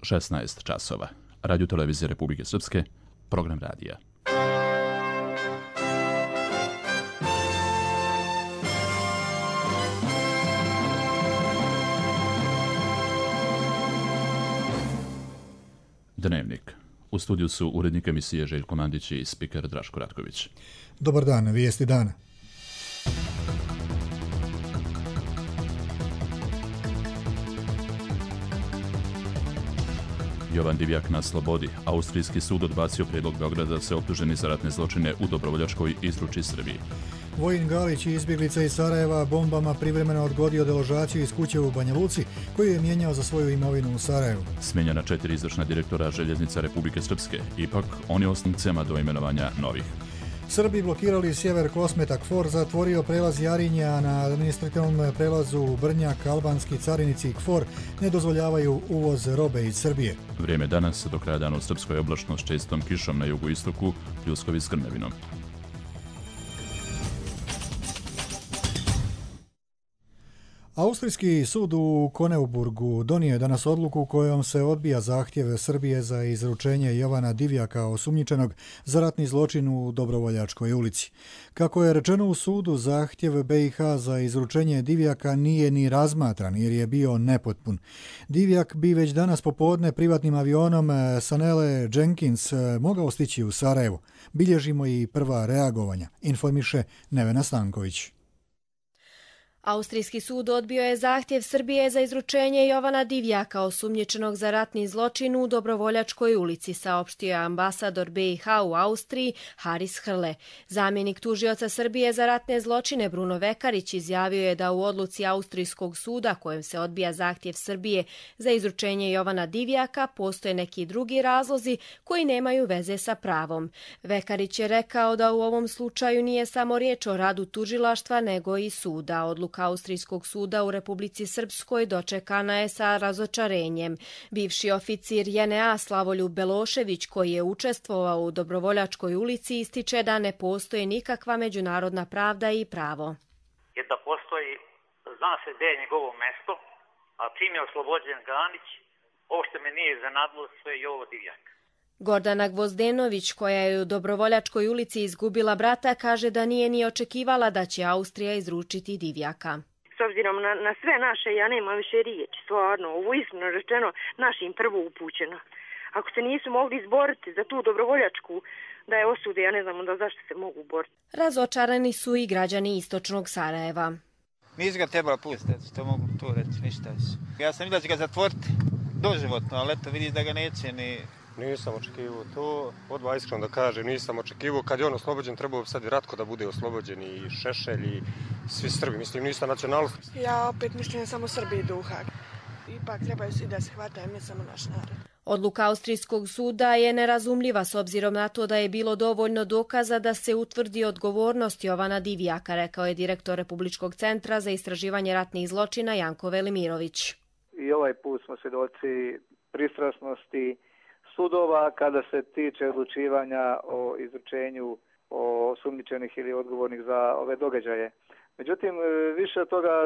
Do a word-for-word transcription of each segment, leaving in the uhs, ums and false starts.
šesnaest časova. Radio televizije Republike Srpske, program radija. Dnevnik. U studiju su urednik emisije Željko Mandić i spiker Draško Ratković. Dobar dan, vijesti dana. Jovan Divjak na slobodi. Austrijski sud odbacio prijedlog Beograda da se optuženi za ratne zločine u Dobrovoljačkoj izruči Srbiji. Vojin Galić, izbjeglica iz Sarajeva, bombama privremeno odgodio deložaciju iz kuće u Banja Luci, koju je mijenjao za svoju imovinu u Sarajevu. Smijenjena četiri izvršna direktora Željeznica Republike Srpske. Ipak, oni osnovcema do imenovanja novih. Srbi blokirali sjever Kosmeta. KFOR zatvorio prelaz Jarinja. Na administrativnom prelazu Brnjak albanski carinici KFOR ne dozvoljavaju uvoz robe iz Srbije. Vrijeme danas, do kraja dana u Srpskoj oblačno s čestom kišom na jugoistoku, pljuskovi s grmevinom. Austrijski sud u Koneuburgu donio je danas odluku kojom se odbija zahtjev Srbije za izručenje Jovana Divjaka, osumnjičenog za ratni zločin u Dobrovoljačkoj ulici. Kako je rečeno u sudu, zahtjev B i H za izručenje Divjaka nije ni razmatran jer je bio nepotpun. Divjak bi već danas popodne privatnim avionom Sanele Jenkins mogao stići u Sarajevo. Bilježimo i prva reagovanja, informiše Nevena Stanković. Austrijski sud odbio je zahtjev Srbije za izručenje Jovana Divjaka, osumnjičenog za ratni zločin u Dobrovoljačkoj ulici, saopštio je ambasador B i H u Austriji Haris Hrle. Zamjenik tužioca Srbije za ratne zločine Bruno Vekarić izjavio je da u odluci Austrijskog suda kojem se odbija zahtjev Srbije za izručenje Jovana Divjaka postoje neki drugi razlozi koji nemaju veze sa pravom. Vekarić je rekao da u ovom slučaju nije samo riječ o radu tužilaštva nego i suda. Odluka Austrijskog suda u Republici Srpskoj dočekana je sa razočarenjem. Bivši oficir J N A Slavoljub Belošević, koji je učestvovao u Dobrovoljačkoj ulici, ističe da ne postoji nikakva međunarodna pravda i pravo. Jer da postoji, zna se gdje je njegovo mesto, a čim je oslobođen Ganić, uopšte me nije iznenadilo sve Jovo Divjak. Gordana Gvozdenović, koja je u Dobrovoljačkoj ulici izgubila brata, kaže da nije ni očekivala da će Austrija izručiti Divjaka. S obzirom na, na sve naše, ja nemam više riječi, stvarno, ovo iskreno rečeno, našim prvo upućeno. Ako se nisu mogli izboriti za tu Dobrovoljačku, da je osude, ja ne znam onda zašto se mogu boriti. Razočarani su i građani istočnog Sarajeva. Nisi ga trebala pustiti, to mogu to reći, ništa. Ja sam vidio da će ga zatvoriti doživotno, ali eto vidiš da ga neće ni... Nisam očekivao to, odmah iskreno da kažem, nisam očekivao. Kad je on oslobođen, trebao bi sad i Ratko da bude oslobođen i Šešelj i svi Srbi. Mislim, nisam nacionalnost. Ja opet mislim da samo Srbi idu u Hag. Ipak trebaju svi da se hvataju, ne samo naš narod. Odluka Austrijskog suda je nerazumljiva s obzirom na to da je bilo dovoljno dokaza da se utvrdi odgovornost Jovana Divjaka, rekao je direktor Republičkog centra za istraživanje ratnih zločina Janko Velimirović. I ovaj put smo svjedoci pristrasnosti sudova kada se tiče odlučivanja o izručenju osumnjičenih ili odgovornih za ove događaje. Međutim, više od toga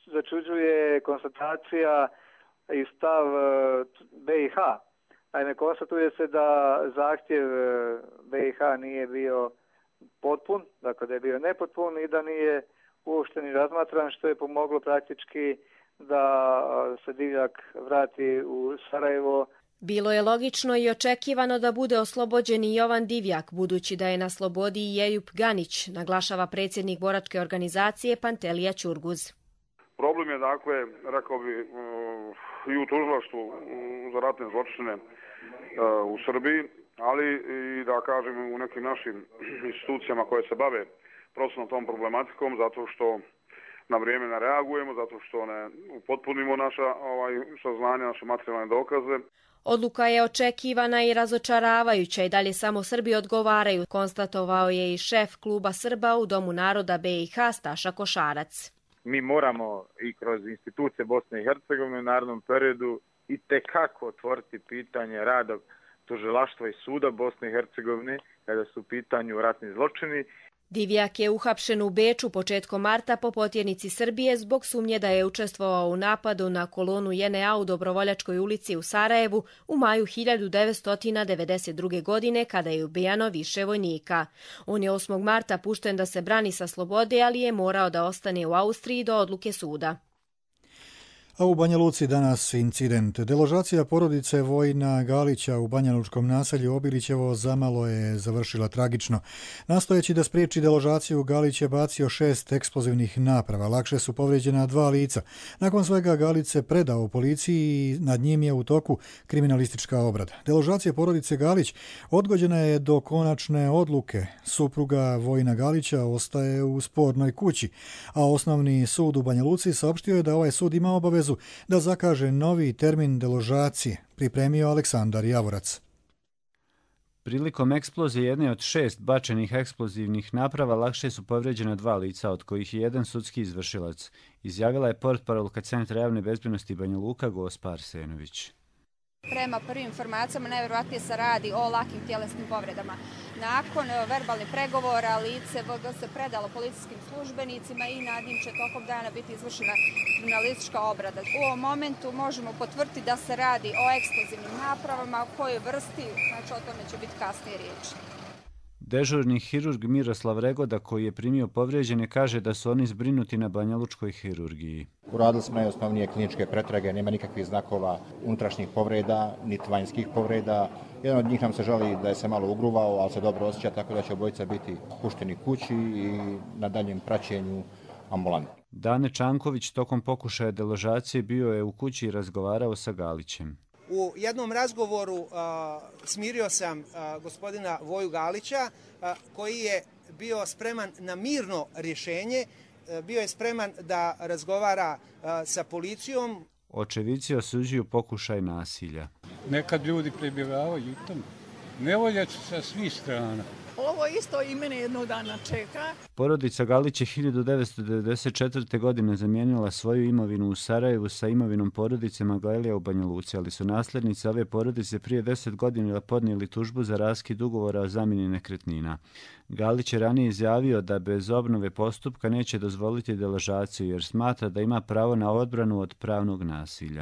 začuđuje konstatacija i stav B i H. Naime, konstatuje se da zahtjev B i H nije bio potpun, dakle da je bio nepotpun i da nije uopšte ni razmatran, što je pomoglo praktički da se Divjak vrati u Sarajevo. Bilo je logično i očekivano da bude oslobođen i Jovan Divjak, budući da je na slobodi i Ejup Ganić, naglašava predsjednik boračke organizacije Pantelija Ćurguz. Problem je, dakle, rekao bi, i u tužilaštvu za ratne zločine u Srbiji, ali i da kažem u nekim našim institucijama koje se bave prosno tom problematikom, zato što na vrijeme ne reagujemo, zato što ne upotpunimo naša ovaj, saznanja, naše materijalne dokaze. Odluka je očekivana i razočaravajuća i dalje samo Srbi odgovaraju, konstatovao je i šef kluba Srba u Domu naroda B i H Staša Košarac. Mi moramo i kroz institucije Bosne i Hercegovine u narednom periodu i tekako otvoriti pitanje rada tužilaštva i suda Bosne i Hercegovine kada su u pitanju ratni zločini. Divjak je uhapšen u Beču početkom marta po potjernici Srbije zbog sumnje da je učestvovao u napadu na kolonu J N A u Dobrovoljačkoj ulici u Sarajevu u maju hiljadu devetsto devedeset druge. godine kada je ubijano više vojnika. On je osmog marta pušten da se brani sa slobode, ali je morao da ostane u Austriji do odluke suda. A u Banja Luci danas incident. Deložacija porodice Vojina Galića u banjalučkom naselju Obilićevo zamalo je završila tragično. Nastojeći da spriječi deložaciju, Galić je bacio šest eksplozivnih naprava. Lakše su povrijeđena dva lica. Nakon svega Galić se predao policiji i nad njim je u toku kriminalistička obrada. Deložacija porodice Galić odgođena je do konačne odluke. Supruga Vojina Galića ostaje u spornoj kući, a osnovni sud u Banja Luci saopštio je da ovaj sud ima obavezu da zakaže novi termin deložacije, pripremio Aleksandar Javorac. Prilikom eksplozije jedne od šest bačenih eksplozivnih naprava lakše su povrijeđena dva lica, od kojih je jedan sudski izvršilac, izjavila je portparolka Centra javne bezbednosti Banja Luka Gospa Arsenović. Prema prvim informacijama najvjerojatnije se radi o lakim tjelesnim povredama. Nakon verbalnih pregovora lice V G se predalo policijskim službenicima i nad njim će tokom dana biti izvršena kriminalistička obrada. U ovom momentu možemo potvrditi da se radi o eksplozivnim napravama, o kojoj vrsti, znači o tome će biti kasnije riječi. Dežurni hirurg Miroslav Regoda, koji je primio povrijeđene, kaže da su oni zbrinuti na banjalučkoj hirurgiji. Uradili smo najosnovnije kliničke pretrage, nema nikakvih znakova unutrašnjih povreda, niti vanjskih povreda. Jedan od njih nam se žali da je se malo ugruvao, ali se dobro osjeća, tako da će obojica biti pušteni kući i na daljem praćenju ambulanti. Dane Čanković tokom pokušaja deložacije bio je u kući i razgovarao sa Galićem. U jednom razgovoru a, smirio sam a, gospodina Voju Galića, a, koji je bio spreman na mirno rješenje, a, bio je spreman da razgovara a, sa policijom. Očevici osuđuju pokušaj nasilja. Nekad ljudi pribjegavaju tamo. Nevolja su sa svih strana. Ovo isto i mene jednog dana čeka. Porodica Galić je hiljadu devetsto devedeset četvrte. godine zamijenila svoju imovinu u Sarajevu sa imovinom porodice Maglelija u Banja Luci, ali su nasljednici ove porodice prije deset godina podnijeli tužbu za raskid ugovora o zamjeni nekretnina. Galić je ranije izjavio da bez obnove postupka neće dozvoliti deložaciju jer smatra da ima pravo na odbranu od pravnog nasilja.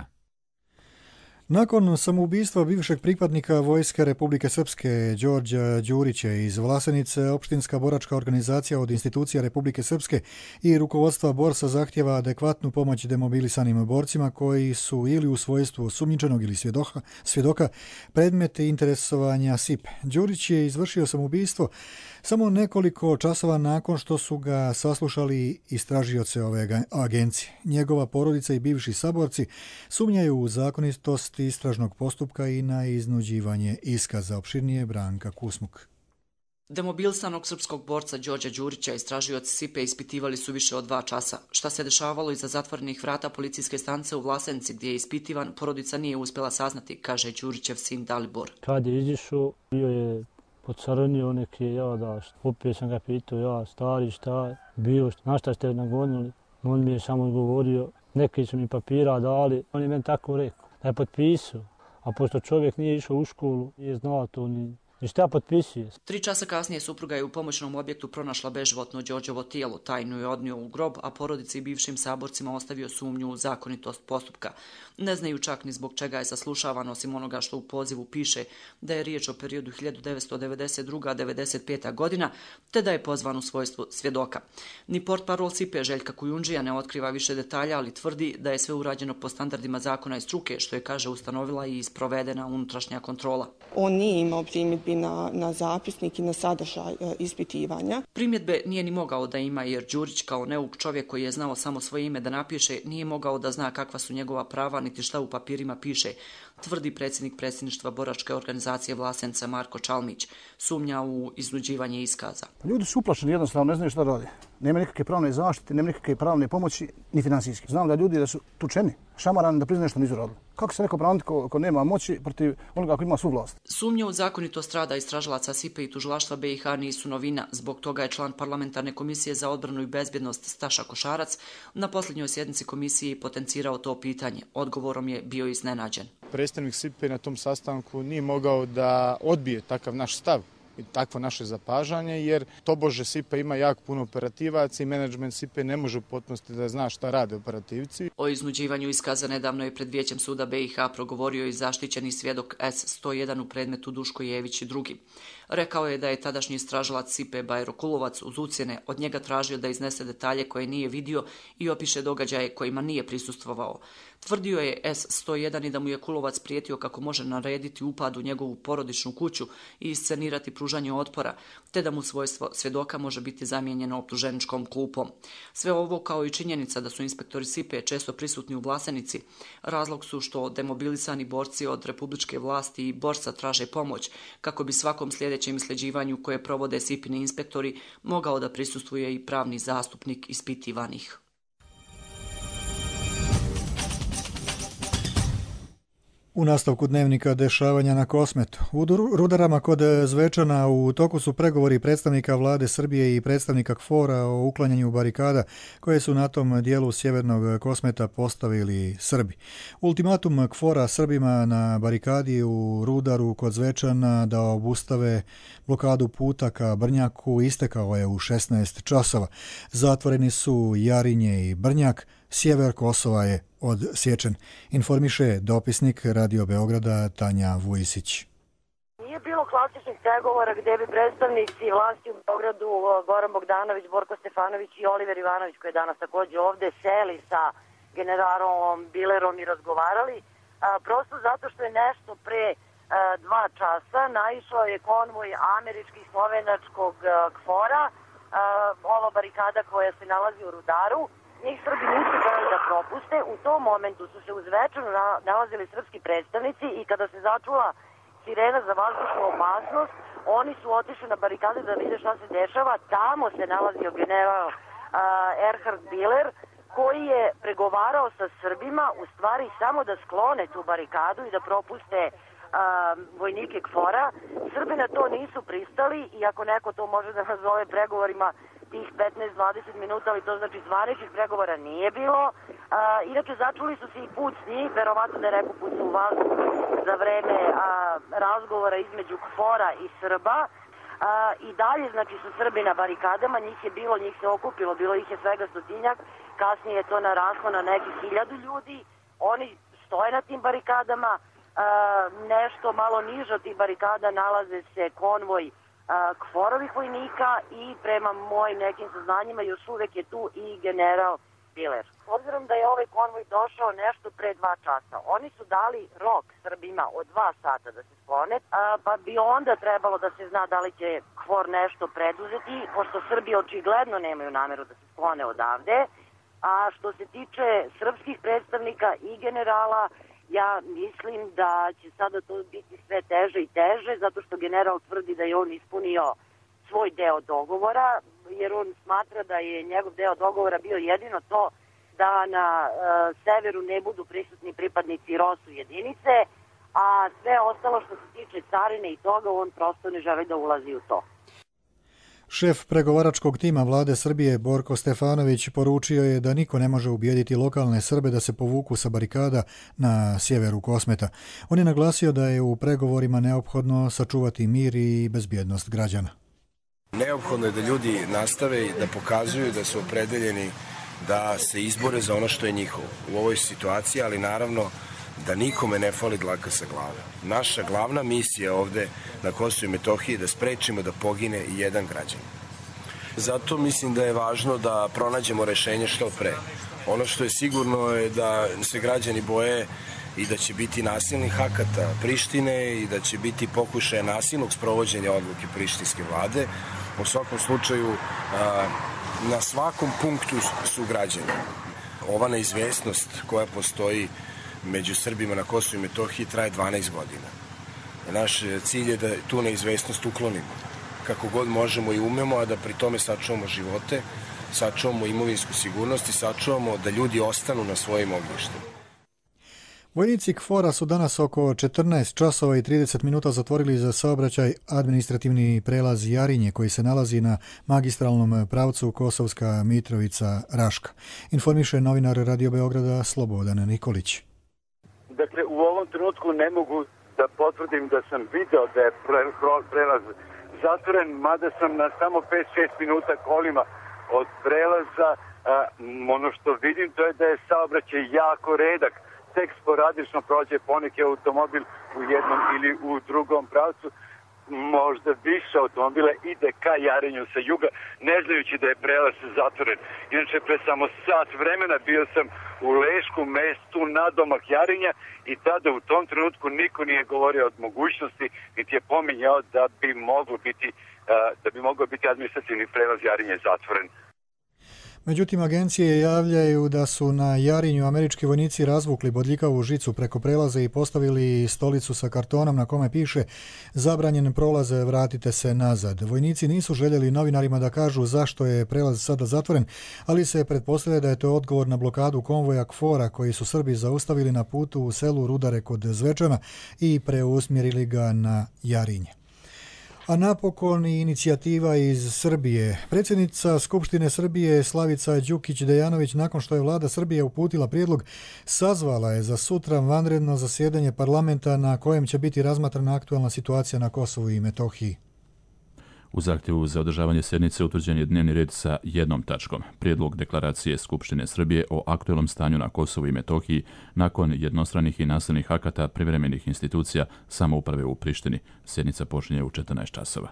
Nakon samoubistva bivšeg pripadnika Vojske Republike Srpske Đorđa Đurića iz Vlasenice, opštinska boračka organizacija od institucija Republike Srpske i rukovodstva borsa zahtjeva adekvatnu pomoć demobilisanim borcima koji su ili u svojstvu osumnjičenog ili svjedoka, svjedoka predmete interesovanja S I P. Đurić je izvršio samoubistvo samo nekoliko časova nakon što su ga saslušali istražioce ove agencije. Njegova porodica i bivši saborci sumnjaju u zakonitost istražnog postupka i na iznuđivanje iskaza. Opširnije Branka Kusmuk. Demobilisanog srpskog borca Đorđa Đurića istražioci S I P-a ispitivali su više od dva časa. Šta se dešavalo iza zatvorenih vrata policijske stanice u Vlasenici gdje je ispitivan, porodica nije uspjela saznati, kaže Đurićev sin Dalibor. Kad je izišao, bio je pocrnio neke, ja da, opet sam ga pitao, ja stari šta je bio, na šta ste nagonili. On mi je samo govorio, neki su mi papira dali, on je meni tako rekao, da je potpisao, a pošto čovjek nije išao u školu, nije znao to ni. I šta potpisuje? Tri časa kasnije supruga je u pomoćnom objektu pronašla beživotno Đorđevo tijelo, tajnu je odnio u grob, a porodici i bivšim saborcima ostavio sumnju u zakonitost postupka. Ne znaju čak ni zbog čega je saslušavan, osim onoga što u pozivu piše da je riječ o periodu hiljadu devetsto devedeset druga do devedeset peta. godina, te da je pozvan u svojstvu svjedoka. Ni portparol S I P-a Željka Kujundžija ne otkriva više detalja, ali tvrdi da je sve urađeno po standardima zakona i struke, što je, kaže, ustanovila i isprovedena unutrašnja kontrola. On nije imao primjedbi na, na zapisnik i na sadržaj e, ispitivanja. Primjedbe nije ni mogao da ima jer Đurić kao neuk čovjek koji je znao samo svoje ime da napiše nije mogao da zna kakva su njegova prava niti šta u papirima piše, tvrdi predsjednik predsjedništva boračke organizacije Vlasenica Marko Čalmić. Sumnja u iznuđivanje iskaza. Ljudi su uplašeni, jednostavno ne znaju šta rade. Nema nikakve pravne zaštite, nema nikakve pravne pomoći, ni financijske. Znam da ljudi da su tučeni, šamarani da priznaju što nisu radili. Kako se neko braniti ko, ko nema moći protiv onoga ko ima svu vlast? Sumnje u zakonitost rada istražilaca S I P-a i tužilaštva B i H nisu novina. Zbog toga je član parlamentarne komisije za odbranu i bezbjednost Staša Košarac na posljednjoj sjednici komisije potencirao to pitanje. Odgovorom je bio iznenađen. Predstavnik S I P-a na tom sastanku nije mogao da odbije takav naš stav takvo naše zapažanje, jer tobože S I P-a ima jako puno operativaca i menadžment S I P-a ne može u potpunosti da zna šta rade operativci. O iznuđivanju iskaza nedavno je pred Vijećem suda B i H progovorio i zaštićeni svjedok S sto jedan u predmetu Duško Jević i drugi. Rekao je da je tadašnji istražilac S I P-a Bajro Kulovac uz ucjene od njega tražio da iznese detalje koje nije vidio i opiše događaje kojima nije prisustvovao. Tvrdio je S sto jedan i da mu je Kulovac prijetio kako može narediti upad u njegovu porodičnu kuću i iscenirati pružanje otpora, te da mu svojstvo svjedoka može biti zamijenjeno optuženičkom klupom. Sve ovo, kao i činjenica da su inspektori S I P-a često prisutni u Vlasenici, razlog su što demobilisani borci od republičke vlasti i borca traže pomoć, kako bi svakom sljedećem isljeđivanju koje provode S I P-ni inspektori mogao da prisustvuje i pravni zastupnik ispitivanih. U nastavku dnevnika dešavanja na Kosmetu. U Rudarama kod Zvečana u toku su pregovori predstavnika vlade Srbije i predstavnika KFOR-a o uklanjanju barikada koje su na tom dijelu sjevernog Kosmeta postavili Srbi. Ultimatum KFOR-a Srbima na barikadi u Rudaru kod Zvečana da obustave blokadu puta ka Brnjaku istekao je u šesnaest časova. Zatvoreni su Jarinje i Brnjak, sjever Kosova je odsječen, informiše dopisnik Radio Beograda Tanja Vujisić. Nije bilo klasičnih pregovora gdje bi predstavnici vlasti u Beogradu Goran Bogdanović, Borko Stefanović i Oliver Ivanović, koji je danas također ovdje, seli sa generalom Bilerom i razgovarali. A, prosto zato što je nešto pre a, dva časa naišao je konvoj američkih slovenačkog KFOR-a, ova barikada koja se nalazi u Rudaru. Njih Srbi nisu htjeli da propuste. U tom momentu su se uz Zvečanu nalazili srpski predstavnici i kada se začula sirena za vazdušnu opasnost, oni su otišli na barikade da vide šta se dešava. Tamo se nalazio general uh, Erhard Biler, koji je pregovarao sa Srbima u stvari samo da sklone tu barikadu i da propuste uh, vojnike KFOR-a. Srbi na to nisu pristali i ako neko to može da nazove pregovorima tih petnaest do dvadeset minuta, ali to znači zvaničnih pregovora nije bilo. A, inače, začuli su se i pucnji, verovatno da je neko pucnu u vazduh za vreme a, razgovora između KFOR-a i Srba. A, I dalje, znači, su Srbi na barikadama, njih je bilo, njih se okupilo, bilo ih je svega stotinjak, kasnije je to naraslo na nekih hiljadu ljudi. Oni stoje na tim barikadama, a, nešto malo niže od tih barikada nalaze se konvoj KFOR-ovih vojnika i prema mojim nekim saznanjima još uvek je tu i general Biler. S obzirom da je ovaj konvoj došao nešto pre dva časa, oni su dali rok Srbima od dva sata da se sklone, pa bi onda trebalo da se zna da li će KFOR nešto preduzeti, pošto Srbi očigledno nemaju nameru da se sklone odavde. A što se tiče srpskih predstavnika i generala, ja mislim da će sada to biti sve teže i teže, zato što general tvrdi da je on ispunio svoj deo dogovora, jer on smatra da je njegov deo dogovora bio jedino to da na e, severu ne budu prisutni pripadnici ROSU jedinice, a sve ostalo što se tiče carine i toga, on prosto ne želi da ulazi u to. Šef pregovaračkog tima vlade Srbije Borko Stefanović poručio je da niko ne može ubijediti lokalne Srbe da se povuku sa barikada na sjeveru Kosmeta. On je naglasio da je u pregovorima neophodno sačuvati mir i bezbjednost građana. Neophodno je da ljudi nastave i da pokazuju da su opredeljeni da se izbore za ono što je njihovo u ovoj situaciji, ali naravno da nikome ne fali dlaka sa glave. Naša glavna misija ovde na Kosovu i Metohiji je da sprečimo da pogine i jedan građan. Zato mislim da je važno da pronađemo rešenje što pre. Ono što je sigurno je da se građani boje i da će biti nasilnih akata Prištine i da će biti pokušaja nasilnog sprovođenja odluke prištinske vlade. U svakom slučaju, na svakom punktu su građani. Ova neizvesnost koja postoji među Srbima na Kosovu i Metohiji traje dvanaest godina. Naš cilj je da tu neizvesnost uklonimo kako god možemo i umemo, a da pri tome sačuvamo živote, sačuvamo imovinsku sigurnost i sačuvamo da ljudi ostanu na svojim ognjištima. Vojnici KFOR-a su danas oko četrnaest časova i trideset minuta zatvorili za saobraćaj administrativni prelaz Jarinje koji se nalazi na magistralnom pravcu Kosovska Mitrovica-Raška. Informiše novinar Radio Beograda Slobodan Nikolić. Dakle, u ovom trenutku ne mogu da potvrdim da sam video da je prelaz zatvoren, mada sam na samo pet šest minuta kolima od prelaza. Ono što vidim to je da je saobraćaj jako redak. Tek sporadično prođe poneki automobil u jednom ili u drugom pravcu. Možda više automobila ide ka Jarinju sa juga, ne znajući da je prelaz zatvoren. Inače, pre samo sat vremena bio sam u Lešku mestu nadomak Jarinja i tada u tom trenutku niko nije govorio od mogućnosti, niti je pominjao da bi moglo biti, da bi mogao biti administrativni prelaz Jarinja zatvoren. Međutim, agencije javljaju da su na Jarinju američki vojnici razvukli bodljikavu žicu preko prelaza i postavili stolicu sa kartonom na kome piše zabranjen prolaz, vratite se nazad. Vojnici nisu željeli novinarima da kažu zašto je prelaz sada zatvoren, ali se pretpostavlja da je to odgovor na blokadu konvoja KFOR-a koji su Srbi zaustavili na putu u selu Rudare kod Zvečana i preusmjerili ga na Jarinje. A napokon i inicijativa iz Srbije. Predsjednica Skupštine Srbije Slavica Đukić-Dejanović, nakon što je vlada Srbije uputila prijedlog, sazvala je za sutra vanredno zasjedanje parlamenta na kojem će biti razmatrana aktualna situacija na Kosovu i Metohiji. U zahtjevu za održavanje sjednice utvrđen je dnevni red sa jednom tačkom. Prijedlog deklaracije Skupštine Srbije o aktualnom stanju na Kosovu i Metohiji nakon jednostranih i nasilnih akata privremenih institucija samouprave u Prištini. Sjednica počinje u četrnaest časova.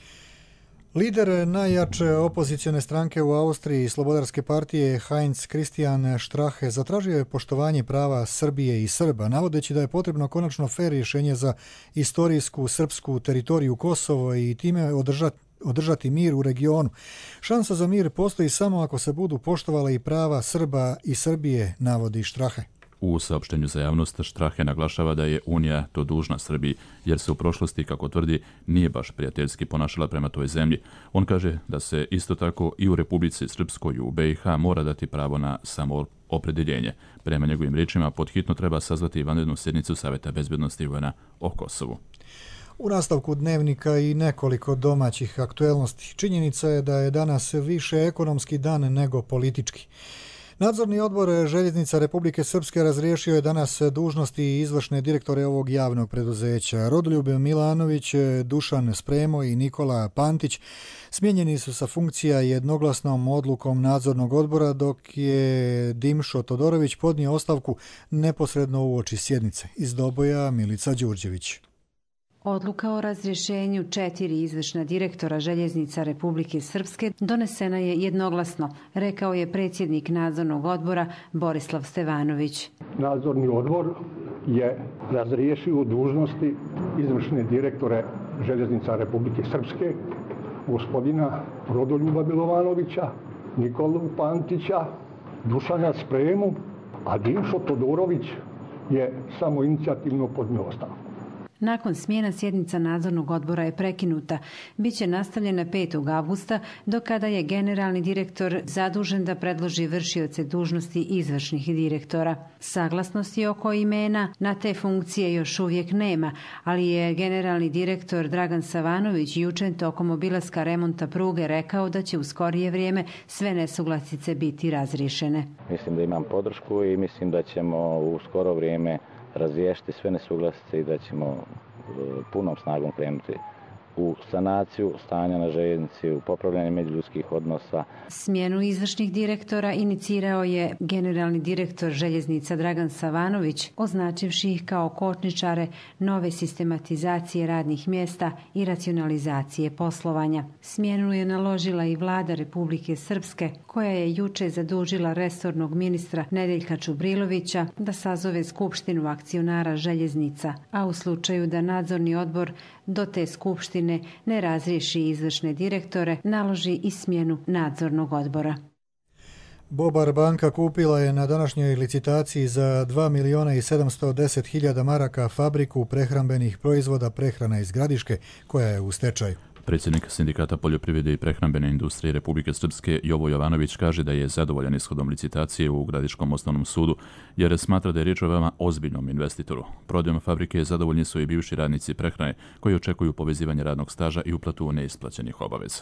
Lider najjače opozicione stranke u Austriji, Slobodarske partije Heinz Christian Strache, zatražio je poštovanje prava Srbije i Srba, navodeći da je potrebno konačno fer rješenje za istorijsku srpsku teritoriju Kosovo i time održati održati mir u regionu. Šansa za mir postoji samo ako se budu poštovala i prava Srba i Srbije, navodi Strache. U saopštenju za javnost Strache naglašava da je Unija to dužna Srbiji, jer se u prošlosti, kako tvrdi, nije baš prijateljski ponašala prema toj zemlji. On kaže da se isto tako i u Republici Srpskoj u B i H mora dati pravo na samoopredeljenje. Prema njegovim riječima, podhitno treba sazvati vanrednu sjednicu Saveta bezbednosti U N-a o Kosovu. U nastavku dnevnika i nekoliko domaćih aktuelnosti. Činjenica je da je danas više ekonomski dan nego politički. Nadzorni odbor Željeznica Republike Srpske razriješio je danas dužnosti izvršne direktore ovog javnog preduzeća. Rodoljub Milanović, Dušan Spremo i Nikola Pantić smijenjeni su sa funkcija jednoglasnom odlukom nadzornog odbora, dok je Dimšo Todorović podnio ostavku neposredno uoči sjednice. Iz Doboja Milica Đurđević. Odluka o razrješenju četiri izvršna direktora Željeznica Republike Srpske donesena je jednoglasno, rekao je predsjednik nadzornog odbora Borislav Stevanović. Nadzorni odbor je razriješio dužnosti izvršne direktore Željeznica Republike Srpske, gospodina Rodoljuba Milovanovića, Nikolu Pantića, Dušana Spremu, a Dimšo Todorović je samoinicijativno podnio ostavku. Nakon smjena sjednica nadzornog odbora je prekinuta. Biće nastavljena petog avgusta, do kada je generalni direktor zadužen da predloži vršioce dužnosti izvršnih direktora. Saglasnosti oko imena na te funkcije još uvijek nema, ali je generalni direktor Dragan Savanović jučer tokom obilaska remonta pruge rekao da će u skorije vrijeme sve nesuglasice biti razriješene. Mislim da imam podršku i mislim da ćemo u skoro vrijeme razriješiti sve nesuglasice i da ćemo punom snagom krenuti u sanaciju stanja na željeznici, u popravljanje međuljudskih odnosa. Smjenu izvršnih direktora inicirao je generalni direktor Željeznica Dragan Savanović, označivši ih kao kočničare nove sistematizacije radnih mjesta i racionalizacije poslovanja. Smjenu je naložila i vlada Republike Srpske, koja je juče zadužila resornog ministra Nedeljka Čubrilovića da sazove skupštinu akcionara željeznica, a u slučaju da nadzorni odbor do te skupštine ne razriješi izvršne direktore, naloži i smjenu nadzornog odbora. Bobar banka kupila je na današnjoj licitaciji za dva miliona i sedamsto deset hiljada maraka fabriku prehrambenih proizvoda Prehrana iz Gradiške, koja je u stečaju. Predsjednik Sindikata poljoprivrede i prehrambene industrije Republike Srpske Jovo Jovanović kaže da je zadovoljan ishodom licitacije u Gradiškom osnovnom sudu, jer smatra da je riječ o veoma ozbiljnom investitoru. Prodajom fabrike zadovoljni su i bivši radnici prehrane koji očekuju povezivanje radnog staža i uplatu neisplaćenih obaveza.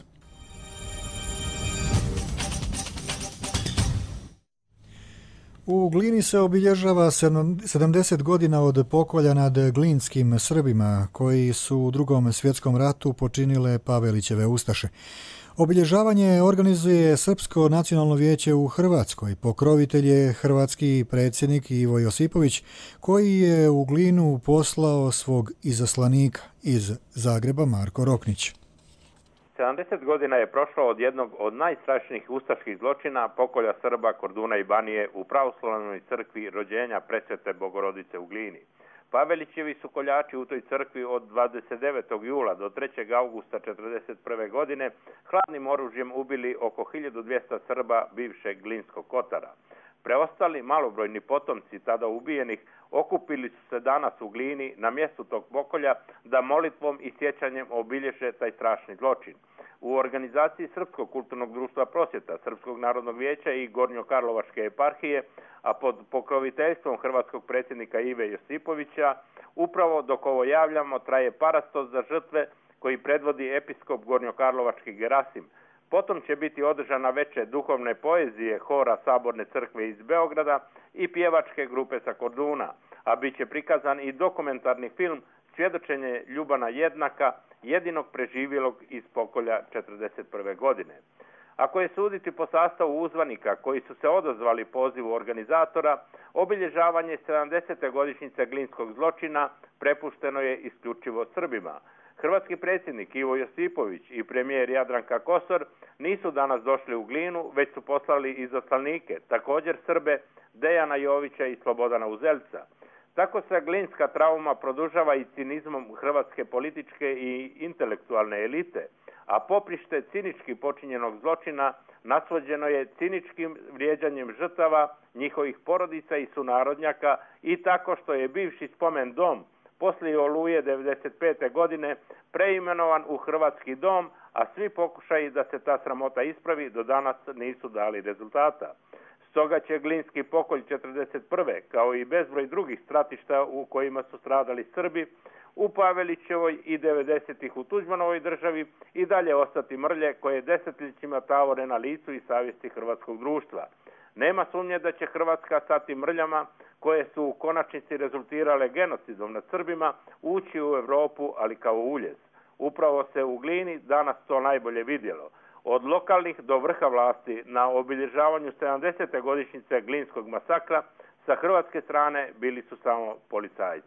U Glini se obilježava sedamdeset godina od pokolja nad glinskim Srbima koji su u Drugom svjetskom ratu počinile Pavelićeve ustaše. Obilježavanje organizuje Srpsko nacionalno vijeće u Hrvatskoj. Pokrovitelj je hrvatski predsjednik Ivo Josipović, koji je u Glinu poslao svog izaslanika iz Zagreba, Marko Roknić. sedamdeset godina je prošlo od jednog od najstrašnijih ustaških zločina, pokolja Srba, Korduna i Banije u pravoslavnoj crkvi rođenja presvete Bogorodice u Glini. Pavelićevi su koljači u toj crkvi od dvadeset devetog jula do trećeg augusta četrdeset prve. godine hladnim oružjem ubili oko hiljadu dvjesto Srba bivšeg Glinskog Kotara. Preostali malobrojni potomci tada ubijenih okupili su se danas u Glini na mjestu tog pokolja da molitvom i sjećanjem obilježe taj strašni zločin. U organizaciji Srpskog kulturnog društva Prosvjeta, Srpskog narodnog vijeća i Gornjokarlovačke eparhije, a pod pokroviteljstvom hrvatskog predsjednika Ive Josipovića, upravo dok ovo javljamo traje parastos za žrtve koji predvodi episkop Gornjokarlovački Gerasim. Potom će biti održana veče duhovne poezije hora Saborne crkve iz Beograda i pjevačke grupe sa Korduna, a bit će prikazan i dokumentarni film Svjedočenje Ljubana Jednaka, jedinog preživjelog iz pokolja četrdeset prve. godine. Ako je suditi po sastavu uzvanika koji su se odazvali pozivu organizatora, obilježavanje sedamdesete godišnjice Glinskog zločina prepušteno je isključivo Srbima. Hrvatski predsjednik Ivo Josipović i premijer Jadranka Kosor nisu danas došli u Glinu, već su poslali izaslanike, također Srbe Dejana Jovića i Slobodana Uzelca. Tako se glinska trauma produžava i cinizmom hrvatske političke i intelektualne elite, a poprište cinički počinjenog zločina nasvođeno je ciničkim vrijeđanjem žrtava, njihovih porodica i sunarodnjaka i tako što je bivši spomen dom poslije Oluje devedeset pete. godine preimenovan u Hrvatski dom, a svi pokušaji da se ta sramota ispravi do danas nisu dali rezultata. Stoga će Glinski pokolj četrdeset prve. kao i bezbroj drugih stratišta u kojima su stradali Srbi, u Pavelićevoj i devedesetih u Tuđmanovoj državi i dalje ostati mrlje koje desetljećima tavore na licu i savjesti hrvatskog društva. Nema sumnje da će Hrvatska sa tim mrljama, koje su u konačnici rezultirale genocidom nad Srbima, ući u Europu, ali kao uljez. Upravo se u Glini danas to najbolje vidjelo. Od lokalnih do vrha vlasti na obilježavanju sedamdesete godišnjice Glinskog masakra sa hrvatske strane bili su samo policajci.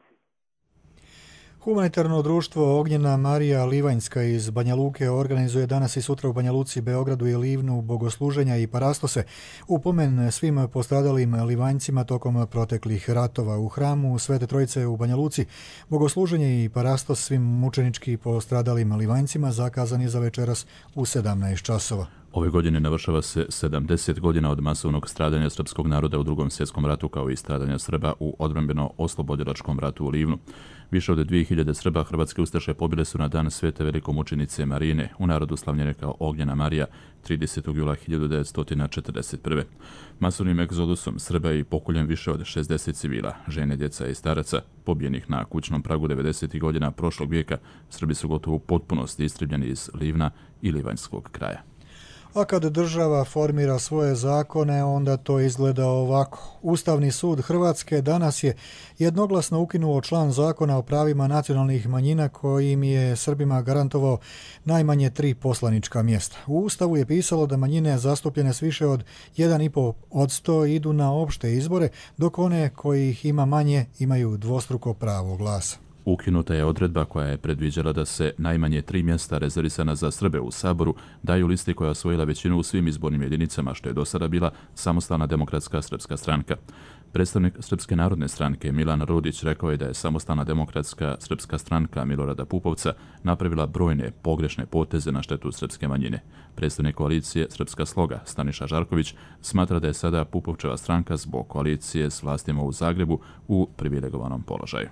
Humanitarno društvo Ognjena Marija Livanjska iz Banja Luke organizuje danas i sutra u Banja Luci, Beogradu i Livnu bogosluženja i parastose u pomen svim postradalim Livanjcima tokom proteklih ratova. U hramu Svete Trojice u Banja Luci bogosluženje i parastos svim mučenički postradalim Livanjcima zakazan je za večeras u sedamnaest časova. Ove godine navršava se sedamdeset godina od masovnog stradanja srpskog naroda u Drugom svjetskom ratu, kao i stradanja Srba u odbrambeno-oslobodilačkom ratu u Livnu. Više od dvije hiljade Srba hrvatske ustaše pobile su na dan Svete velikomučenice Marine, u narodu slavljene kao Ognjena Marija, tridesetog jula hiljadu devetsto četrdeset prve. Masovnim egzodusom Srba i pokoljem više od šezdeset civila, žene, djeca i staraca, pobijenih na kućnom pragu devedesetih godina prošlog vijeka, Srbi su gotovo u potpunosti istrebljeni iz Livna i Livanjskog kraja. A kad država formira svoje zakone, onda to izgleda ovako. Ustavni sud Hrvatske danas je jednoglasno ukinuo član zakona o pravima nacionalnih manjina kojim je Srbima garantovao najmanje tri poslanička mjesta. U Ustavu je pisalo da manjine zastupljene s više od jedan i pol posto idu na opšte izbore, dok one koji ih ima manje imaju dvostruko pravo glasa. Ukinuta je odredba koja je predviđala da se najmanje tri mjesta rezervisana za Srbe u Saboru daju listi koja je osvojila većinu u svim izbornim jedinicama, što je do sada bila Samostalna demokratska srpska stranka. Predstavnik Srpske narodne stranke Milan Rudić rekao je da je Samostalna demokratska srpska stranka Milorada Pupovca napravila brojne pogrešne poteze na štetu srpske manjine. Predstavnik koalicije Srpska sloga Staniša Žarković smatra da je sada Pupovčeva stranka zbog koalicije s vlastima u Zagrebu u privilegovanom položaju.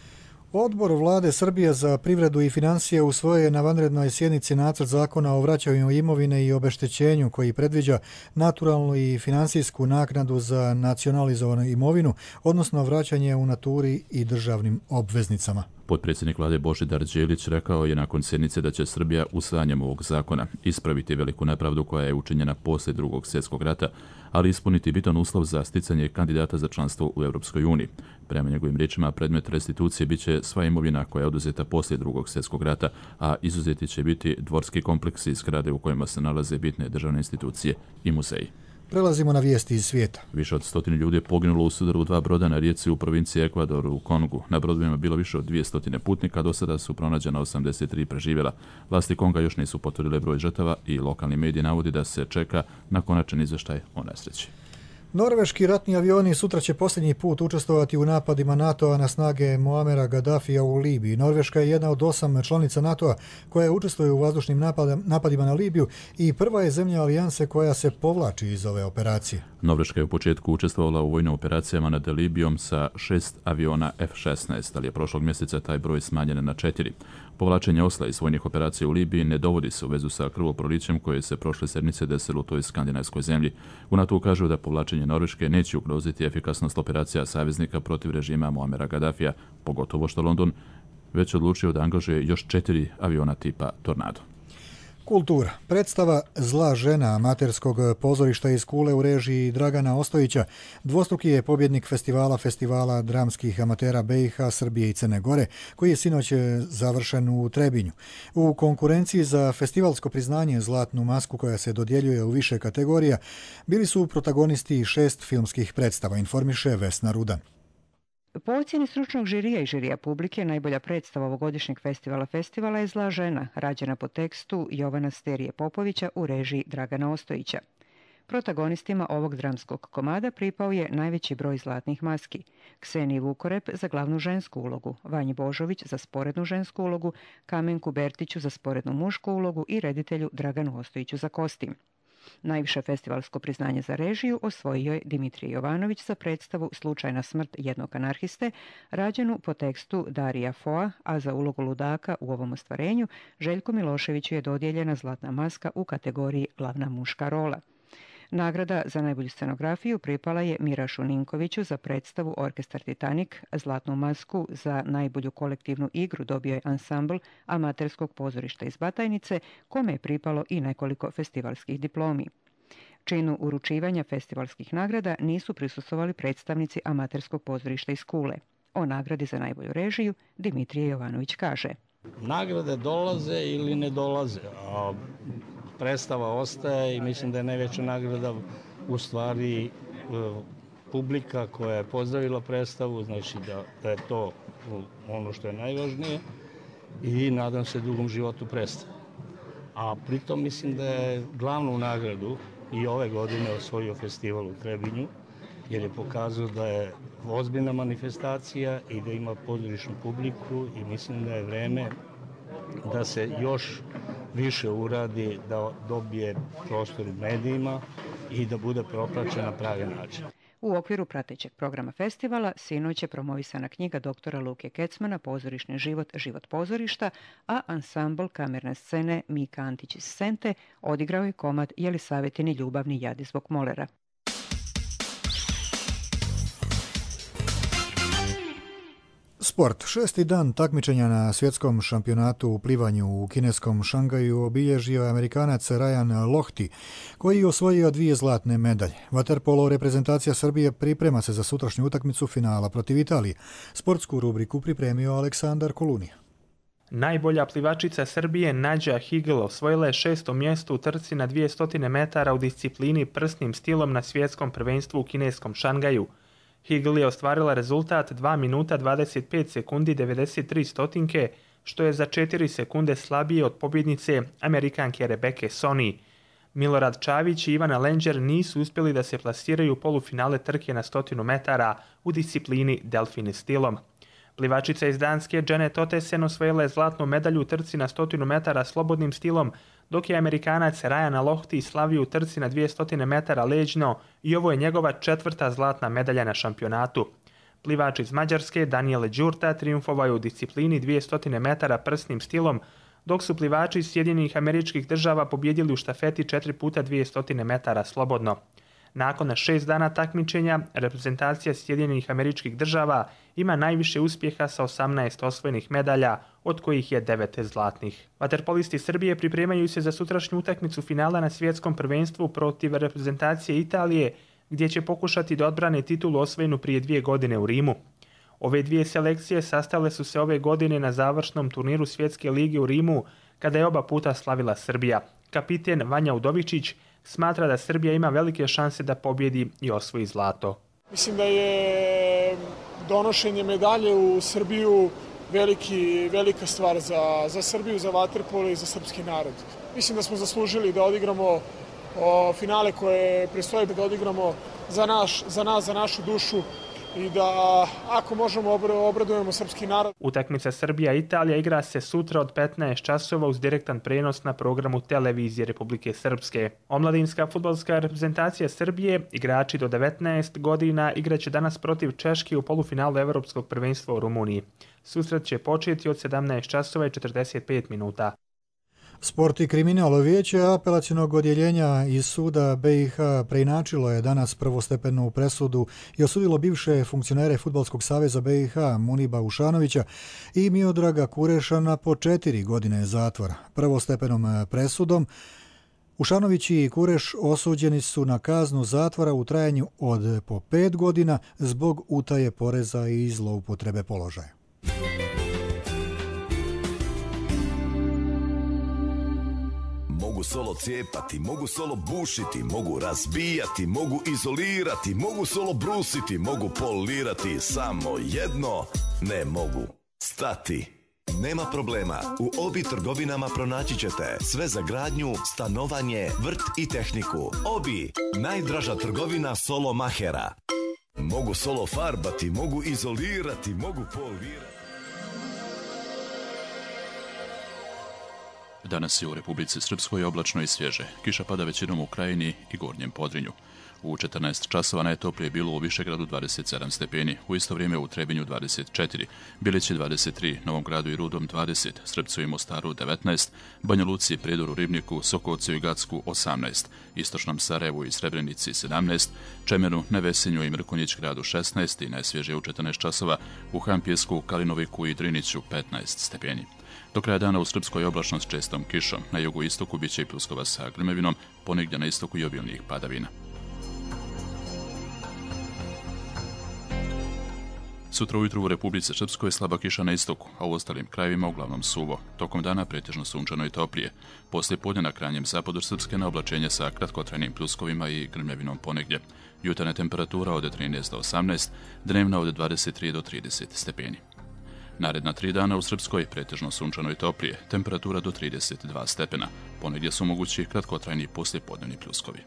Odbor Vlade Srbije za privredu i financije usvojio je na vanrednoj sjednici nacrt zakona o vraćanju imovine i obeštećenju koji predviđa naturalnu i finansijsku naknadu za nacionalizovanu imovinu, odnosno vraćanje u naturi i državnim obveznicama. Potpredsjednik vlade Božidar Đelić rekao je nakon sjednice da će Srbija usvajanjem ovog zakona ispraviti veliku nepravdu koja je učinjena poslije drugog svjetskog rata, ali ispuniti bitan uslov za sticanje kandidata za članstvo u Europskoj uniji. Prema njegovim riječima, predmet restitucije bit će sva imovina koja je oduzeta poslije drugog svjetskog rata, a izuzeti će biti dvorski kompleksi i zgrade u kojima se nalaze bitne državne institucije i muzeji. Prelazimo na vijesti iz svijeta. Više od stotine ljudi je poginulo u sudaru dva broda na rijeci u provinciji Ekvador u Kongu. Na brodovima je bilo više od dvjesto putnika, do sada su pronađena osamdeset tri preživjela. Vlasti Konga još nisu potvrdile broj žrtava i lokalni mediji navodi da se čeka na konačan izvještaj o nesreći. Norveški ratni avioni sutra će posljednji put učestvovati u napadima NATO-a na snage Muamera Gaddafija u Libiji. Norveška je jedna od osam članica NATO-a koja učestvuje u vazdušnim napadima na Libiju i prva je zemlja alijanse koja se povlači iz ove operacije. Norveška je u početku učestvovala u vojnim operacijama nad Libijom sa šest aviona F šesnaest, ali je prošlog mjeseca taj broj smanjen na četiri. Povlačenje Osla iz vojnih operacija u Libiji ne dovodi se u vezu sa krvoprolićem koje se prošle sedmice desilo u toj skandinavskoj zemlji. U NATO kažu da povlačenje Norveške neće ugroziti efikasnost operacija saveznika protiv režima Muamera Gaddafija, pogotovo što London već odlučio da angažuje još četiri aviona tipa Tornado. Kultura. Predstava Zla žena amaterskog pozorišta iz Kule u režiji Dragana Ostojića dvostruki je pobjednik festivala festivala dramskih amatera B i H, Srbije i Crne Gore, koji je sinoć završen u Trebinju. U konkurenciji za festivalsko priznanje Zlatnu masku koja se dodjeljuje u više kategorija bili su protagonisti šest filmskih predstava, informiše Vesna Rudan. Po ocjeni stručnog žirija i žirija publike, najbolja predstava ovogodišnjeg festivala festivala je Zla žena, rađena po tekstu Jovana Sterije Popovića u režiji Dragana Ostojića. Protagonistima ovog dramskog komada pripao je najveći broj zlatnih maski. Kseniji Vukorep za glavnu žensku ulogu, Vanji Božović za sporednu žensku ulogu, Kamenku Bertiću za sporednu mušku ulogu i reditelju Draganu Ostojiću za kostim. Najviše festivalsko priznanje za režiju osvojio je Dimitrije Jovanović za predstavu Slučajna smrt jednog anarhiste, rađenu po tekstu Darija Foa, a za ulogu ludaka u ovom ostvarenju Željku Miloševiću je dodijeljena Zlatna maska u kategoriji Glavna muška rola. Nagrada za najbolju scenografiju pripala je Mirašu Ninkoviću za predstavu Orkestar Titanik, Zlatnu masku za najbolju kolektivnu igru dobio je ansambl amaterskog pozorišta iz Batajnice, kome je pripalo i nekoliko festivalskih diplomi. Činu uručivanja festivalskih nagrada nisu prisustvovali predstavnici amaterskog pozorišta iz Kule. O nagradi za najbolju režiju Dimitrije Jovanović kaže: Nagrade dolaze ili ne dolaze, a predstava ostaje i mislim da je najveća nagrada u stvari publika koja je pozdravila predstavu, znači da, da je to ono što je najvažnije i nadam se dugom životu predstave. A pritom mislim da je glavnu nagradu i ove godine osvojio festival u Trebinju, jer je pokazao da je ozbiljna manifestacija i da ima pozorišnu publiku i mislim da je vreme da se još više uradi, da dobije prostor u medijima i da bude propraćen na pravi način. U okviru pratećeg programa festivala sinoć je promovisana knjiga doktora Luke Kecmana Pozorišni život, život pozorišta, a ansambl kamerne scene Mika Antić iz Sente odigrao je komad Jelisavetini ljubavni jadi zbog molera. Sport. Šesti dan takmičenja na svjetskom šampionatu u plivanju u kineskom Šangaju obilježio je Amerikanac Ryan Lochte, koji je osvojio dvije zlatne medalje. Vaterpolo reprezentacija Srbije priprema se za sutrašnju utakmicu finala protiv Italije. Sportsku rubriku pripremio Aleksandar Kolunija. Najbolja plivačica Srbije Nađa Higl osvojila je šesto mjesto u trci na dvjesto metara u disciplini prsnim stilom na svjetskom prvenstvu u kineskom Šangaju. Higl je ostvarila rezultat dva minuta dvadeset pet sekundi devedeset tri stotinke, što je za četiri sekunde slabije od pobjednice Amerikanke Rebeke Soni. Milorad Čavić i Ivana Lenđer nisu uspjeli da se plasiraju u polufinale trke na stotinu metara u disciplini delfini stilom. Plivačica iz Danske Janet Ottesen osvojila je zlatnu medalju u trci na stotinu metara slobodnim stilom, dok je Amerikanac Ryan Lochte slavio u trci na dvjesto metara leđno i ovo je njegova četvrta zlatna medalja na šampionatu. Plivač iz Mađarske Daniele Đurta triumfovao je u disciplini dvjesto metara prsnim stilom, dok su plivači iz Sjedinjenih Američkih Država pobjedili u štafeti četiri puta dvjesto metara slobodno. Nakon šest dana takmičenja, reprezentacija Sjedinjenih Američkih Država ima najviše uspjeha sa osamnaest osvojenih medalja, od kojih je devet zlatnih. Vaterpolisti Srbije pripremaju se za sutrašnju utakmicu finala na svjetskom prvenstvu protiv reprezentacije Italije, gdje će pokušati da odbrane titulu osvojenu prije dvije godine u Rimu. Ove dvije selekcije sastale su se ove godine na završnom turniru Svjetske lige u Rimu, kada je oba puta slavila Srbija. Kapiten Vanja Udovičić smatra da Srbija ima velike šanse da pobjedi i osvoji zlato. Mislim da je donošenje medalje u Srbiju veliki, velika stvar za, za Srbiju, za vaterpolo i za srpski narod. Mislim da smo zaslužili da odigramo o, finale koje predstoje, da odigramo za, naš, za nas, za našu dušu i da ako možemo obradujemo srpski narod. Utakmica Srbija-Italija igra se sutra od petnaest časova uz direktan prenos na programu televizije Republike Srpske. Omladinska fudbalska reprezentacija Srbije, igrači do devetnaest godina, igraće danas protiv Češke u polufinalu Evropskog prvenstva u Rumuniji. Susret će početi od sedamnaest časova i četrdeset pet minuta. Sport i kriminal. Vijeće apelacionog odjeljenja iz suda B i H preinačilo je danas prvostepenu presudu i osudilo bivše funkcionere Fudbalskog saveza B i H Muniba Ušanovića i Miodraga Kurešana po četiri godine zatvora. Prvostepenom presudom Ušanović i Kureš osuđeni su na kaznu zatvora u trajanju od po pet godina zbog utaje poreza i zloupotrebe položaja. Mogu solo cijepati, mogu solo bušiti, mogu razbijati, mogu izolirati, mogu solo brusiti, mogu polirati, samo jedno ne mogu stati. Nema problema, u Obi trgovinama pronaći ćete sve za gradnju, stanovanje, vrt i tehniku. Obi, najdraža trgovina solo mahera. Mogu solo farbati, mogu izolirati, mogu polirati. Danas je u Republici Srpskoj oblačno i svježe. Kiša pada većinom u Krajini i Gornjem Podrinju. U četrnaest časova najtoplije bilo u Višegradu dvadeset sedam stepeni, u isto vrijeme u Trebinju dvadeset četiri, Bilići dvadeset tri, Novom Gradu i Rudom dvadeset, Srpcu i Mostaru devetnaest, Banja Luci, Prijedoru, Ribniku, Sokovcu i Gacku osamnaest, Istočnom Sarajevu i Srebrenici sedamnaest, Čemenu, Nevesinju i Mrkonjić gradu šesnaest i najsvježije u četrnaest časova u Hampjesku, Kalinoviku i Driniću petnaest stepeni. Do kraja dana u Srpskoj oblačno s čestom kišom, na jugu istoku bit će i pluskova sa grmevinom, ponegdje na istoku i obilnih padavina. Sutra ujutru u Republici Srpskoj slaba kiša na istoku, a u ostalim krajevima uglavnom suvo. Tokom dana pretežno sunčano i toplije. Poslije podne na krajnjem zapadu Srpske na oblačenje sa kratkotrajnim pljuskovima i grmljavinom ponegdje. Jutarnja temperatura od trinaest do osamnaest, dnevna od dvadeset tri do trideset stepeni. Naredna tri dana u Srpskoj pretežno sunčano i toplije, temperatura do trideset dva stepena. Ponegdje su mogući kratkotrajni poslijepodnevni pljuskovi.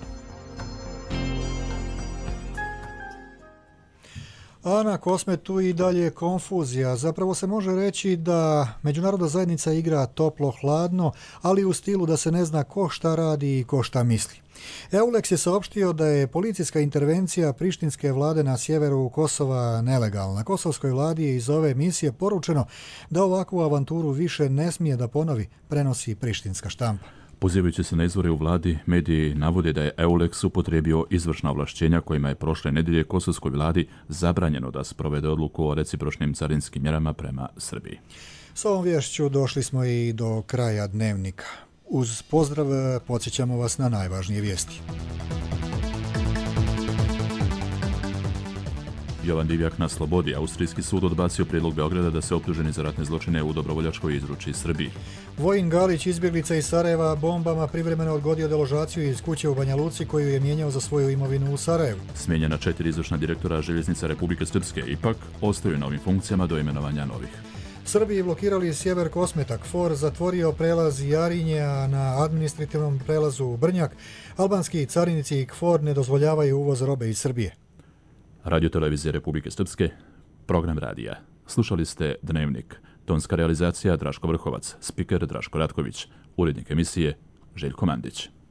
A na Kosmetu i dalje konfuzija. Zapravo se može reći da međunarodna zajednica igra toplo-hladno, ali u stilu da se ne zna ko šta radi i ko šta misli. Eulex je saopštio da je policijska intervencija prištinske vlade na sjeveru Kosova nelegalna. Kosovskoj vladi je iz ove misije poručeno da ovakvu avanturu više ne smije da ponovi, prenosi prištinska štampa. Pozivajući se na izvore u vladi, mediji navode da je Eulex upotrijebio izvršna ovlašćenja kojima je prošle nedelje kosovskoj vladi zabranjeno da sprovede odluku o recipročnim carinskim mjerama prema Srbiji. S ovom vješću došli smo i do kraja dnevnika. Uz pozdrav podsjećamo vas na najvažnije vijesti. Jovan Divjak na slobodi. Austrijski sud odbacio prijedlog Beograda da se optuženi za ratne zločine u Dobrovoljačkoj izruči Srbiji. Vojin Galić, izbjeglica iz Sarajeva, bombama privremeno odgodio deložaciju iz kuće u Banja Luci koju je mijenjao za svoju imovinu u Sarajevu. Smijenjena četiri izvršna direktora Željeznica Republike Srpske ipak ostaju na ovim funkcijama do imenovanja novih. Srbiji blokirali sjever Kosmeta. KFOR zatvorio prelaz Jarinje, a na administrativnom prelazu Brnjak albanski carinici i KFOR ne dozvoljavaju uvoz robe iz Srbije. Radio Televizije Republike Srpske, program radija. Slušali ste Dnevnik. Tonska realizacija Draško Vrhovac, spiker Draško Ratković, urednik emisije Željko Mandić.